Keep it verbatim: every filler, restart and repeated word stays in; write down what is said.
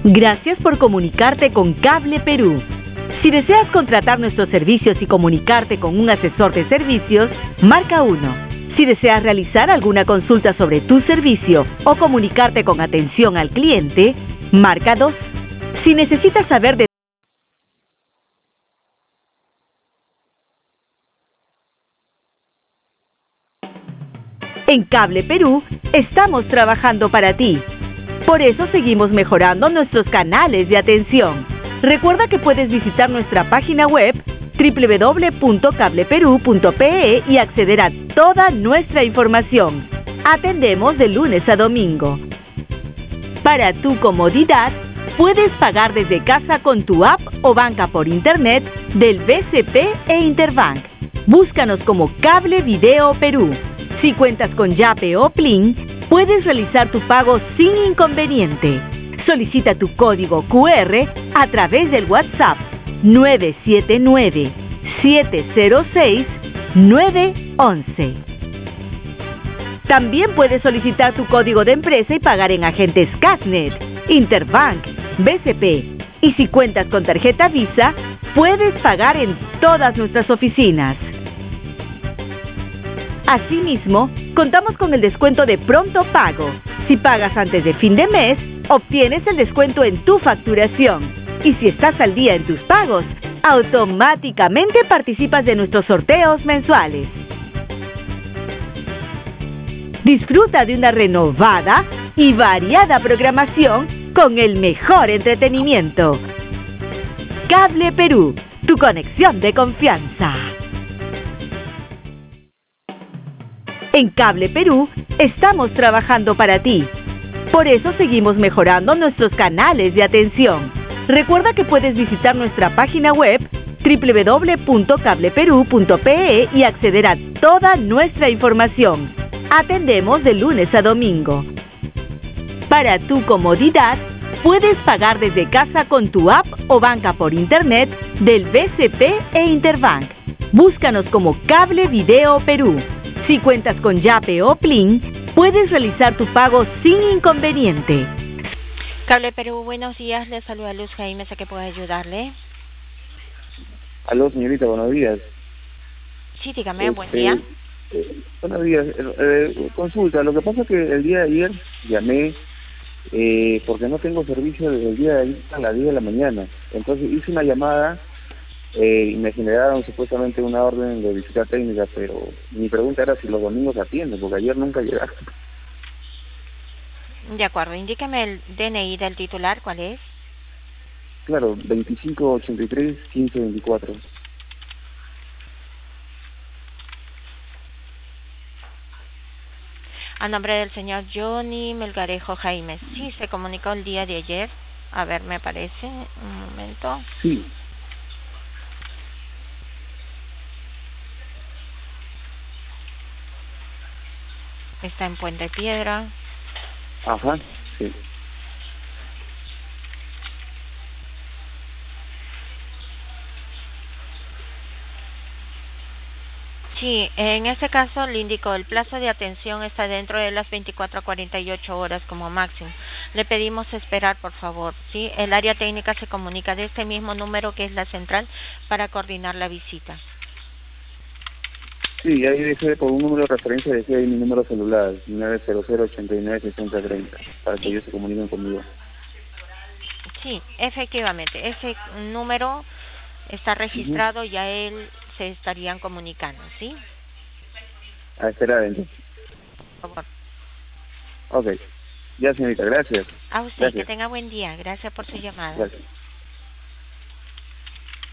Gracias por comunicarte con Cable Perú. Si deseas contratar nuestros servicios y comunicarte con un asesor de servicios, marca uno. Si deseas realizar alguna consulta sobre tu servicio o comunicarte con atención al cliente, marca dos. Si necesitas saber de En Cable Perú, estamos trabajando para ti. Por eso seguimos mejorando nuestros canales de atención. Recuerda que puedes visitar nuestra página web doble u doble u doble u punto cable perú punto pe e y acceder a toda nuestra información. Atendemos de lunes a domingo. Para tu comodidad, puedes pagar desde casa con tu app o banca por internet del B C P e Interbank. Búscanos como Cable Video Perú. Si cuentas con Yape o Plin, puedes realizar tu pago sin inconveniente. Solicita tu código cu erre a través del WhatsApp nueve siete nueve, siete cero seis, nueve once. También puedes solicitar tu código de empresa y pagar en agentes Casnet, Interbank, B C P. Y si cuentas con tarjeta Visa, puedes pagar en todas nuestras oficinas. Asimismo, contamos con el descuento de pronto pago. Si pagas antes de fin de mes, obtienes el descuento en tu facturación. Y si estás al día en tus pagos, automáticamente participas de nuestros sorteos mensuales. Disfruta de una renovada y variada programación con el mejor entretenimiento. Cable Perú, tu conexión de confianza. En Cable Perú, estamos trabajando para ti. Por eso seguimos mejorando nuestros canales de atención. Recuerda que puedes visitar nuestra página web doble u doble u doble u punto cable perú punto pe e y acceder a toda nuestra información. Atendemos de lunes a domingo. Para tu comodidad, puedes pagar desde casa con tu app o banca por internet del B C P e Interbank. Búscanos como Cable Video Perú. Si cuentas con Yape o Plin, puedes realizar tu pago sin inconveniente. Cable Perú, buenos días. Le saluda Luz Jaime, ¿a qué puedo ayudarle? Aló, señorita, buenos días. Sí, dígame, este, buen día. Eh, buenos días. Eh, eh, consulta, lo que pasa es que el día de ayer llamé eh, porque no tengo servicio desde el día de ayer a las diez de la mañana. Entonces hice una llamada eh, y me generaron supuestamente una orden de visita técnica, pero mi pregunta era si los domingos atienden, porque ayer nunca llegaron. De acuerdo, indíqueme el D N I del titular, ¿cuál es? Claro, veinticinco ochenta y tres, quince veinticuatro. A nombre del señor Johnny Melgarejo Jaime. Sí, se comunicó el día de ayer. A ver, me parece. Un momento. Sí. Está en Puente Piedra. Ajá, sí. Sí, en este caso le indico, el plazo de atención está dentro de las veinticuatro a cuarenta y ocho horas como máximo. Le pedimos esperar, por favor, ¿sí? El área técnica se comunica de este mismo número que es la central para coordinar la visita. Sí, ahí dejé por un número de referencia, dejé ahí mi número celular, nueve cero cero, ochenta y nueve, sesenta treinta, para que ellos se comuniquen conmigo. Sí, efectivamente, ese número está registrado, uh-huh. Ya él se estarían comunicando, ¿sí? A esperar entonces. Por favor. Ok, ya señorita, gracias. A usted, gracias. Que tenga buen día, gracias por su llamada. Gracias.